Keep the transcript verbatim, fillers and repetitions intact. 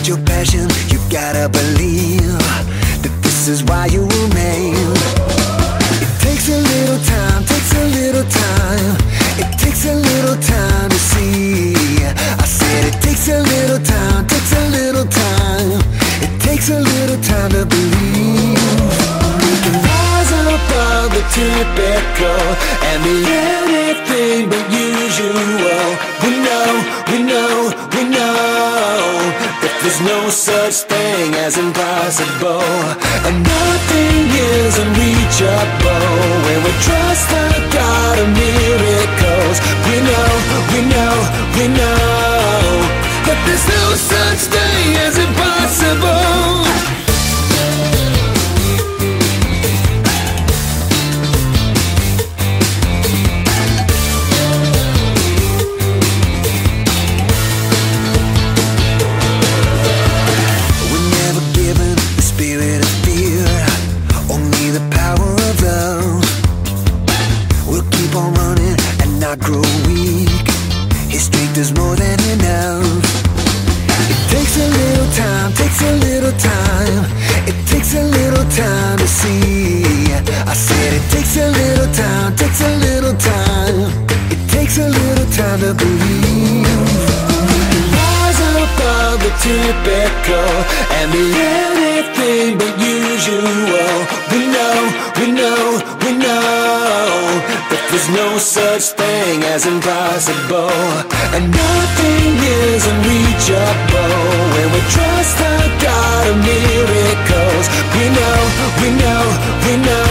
your passion, you gotta believe that this is why you were made. It takes a little time, takes a little time. It takes a little time to see. I said it takes a little time, takes a little time. It takes a little time to believe. We can rise above the typical and be anything but usual. We know, we know, we know that there's no such thing as impossible, and nothing is unreachable when we trust the God of miracles. We know, we know, we know that there's no such thing as impossible. Grow weak, his strength is more than enough. It takes a little time, takes a little time. It takes a little time to see. I said it takes a little time, takes a little time. It takes a little time to believe. Rise above the typical and be anything but usual. We know, we know, we know that there's no such thing as impossible, and nothing is unreachable when we trust the God of miracles. We know, we know, we know